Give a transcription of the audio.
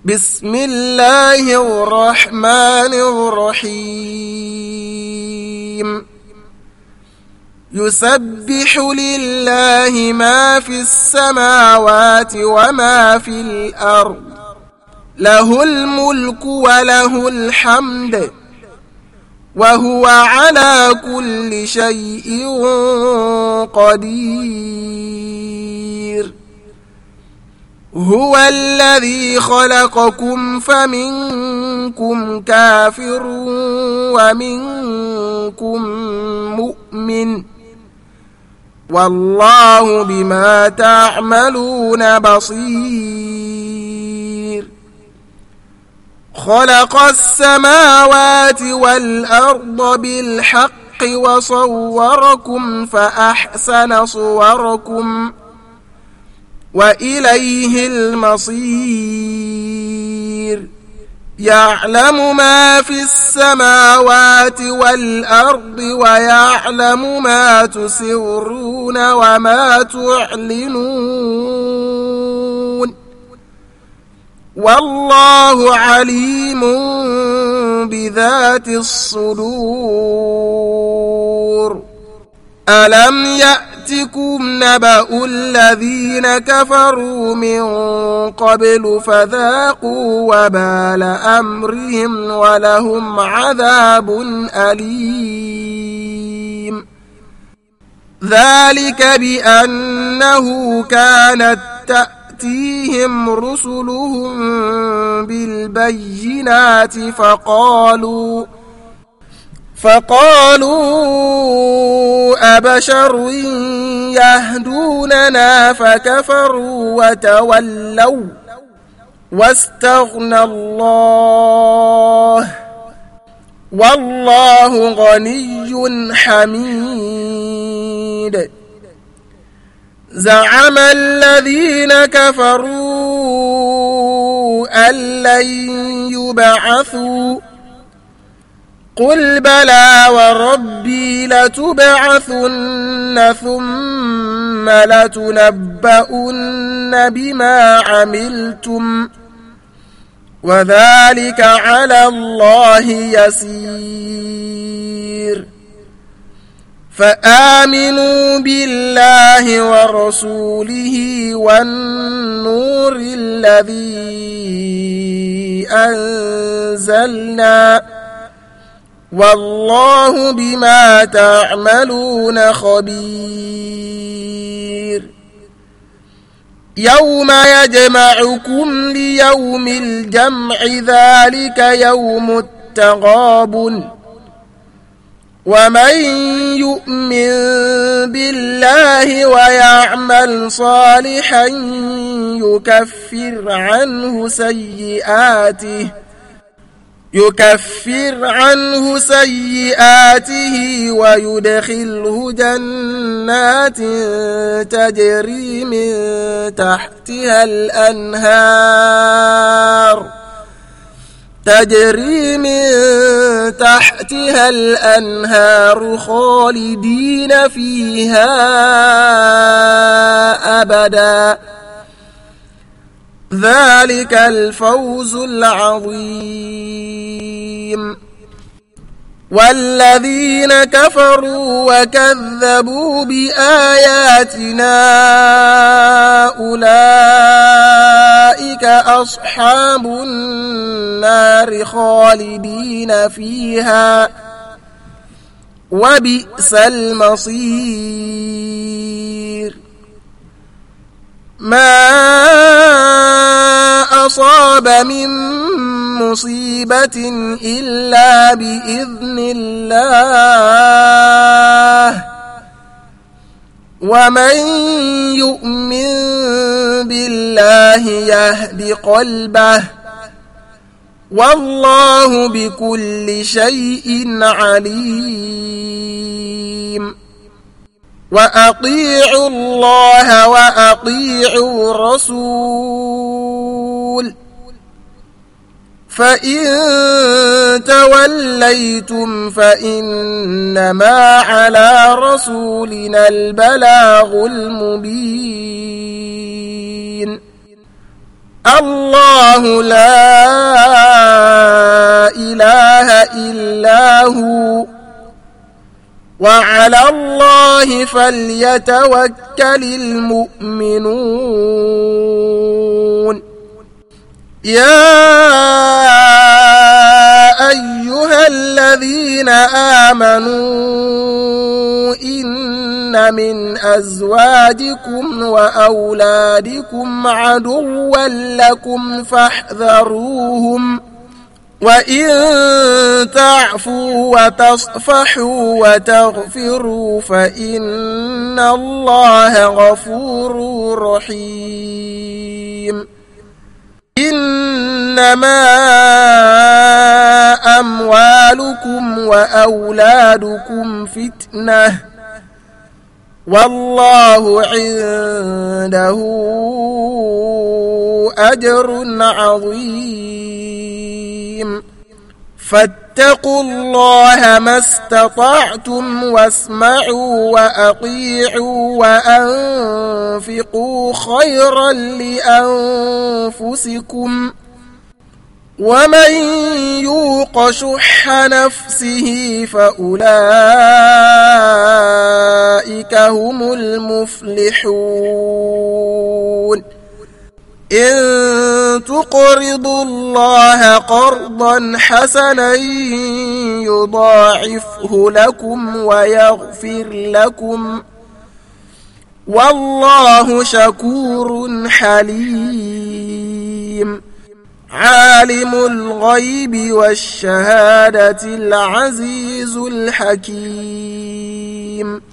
بسم الله الرحمن الرحيم يسبح لله ما في السماوات وما في الأرض له الملك وله الحمد وهو على كل شيء قدير هو الذي خلقكم فمنكم كافر ومنكم مؤمن والله بما تعملون بصير خلق السماوات والأرض بالحق وصوركم فأحسن صوركم وإليه المصير يعلم ما في السماوات والأرض ويعلم ما تسرون وما تعلنون والله عليم بذات الصدور ألم يأتكم نبأ الذين كفروا من قبل فذاقوا وبال أمرهم ولهم عذاب أليم ذلك بأنه كانت تأتيهم رسلهم بالبينات فقالوا أبشر يهدوننا فكفروا وتولوا واستغنى الله والله غني حميد زعم الذين كفروا أن لن يبعثوا قل بلى وربي لتبعثن ثم لتنبؤن بما عملتم وذلك على الله يسير فآمنوا بالله ورسوله والنور الذي أنزلنا والله بما تعملون خبير يوم يجمعكم ليوم الجمع ذلك يوم التغابن ومن يؤمن بالله ويعمل صالحا يكفر عنه سيئاته ويدخله جنات تجري من تحتها الأنهار خالدين فيها أبدا ذلك الفوز العظيم والذين كفروا وكذبوا بآياتنا أولئك أصحاب النار خالدين فيها وبئس المصير ما أصاب من مصيبة إلا بإذن الله ومن يؤمن بالله يهد قلبه والله بكل شيء عليم وأطيعوا الله وأطيعوا الرسول فإن توليتم فإنما على رسولنا البلاغ المبين الله لا إله إلا هو وعلى الله فليتوكل المؤمنون يا أيها الذين آمنوا إن من أزواجكم وأولادكم عدوا لكم فاحذروهم وإن تعفوا وتصفحوا وتغفروا فإن الله غفور رحيم إنما أموالكم وأولادكم فتنة والله عنده أجر عظيم فاتقوا الله ما استطعتم واسمعوا وأطيعوا وأنفقوا خيرا لأنفسكم ومن يوق شح نفسه فأولئك هم المفلحون إن تقرضوا الله قرضا حسنا يضاعفه لكم ويغفر لكم والله شكور حليم عالم الغيب والشهادة العزيز الحكيم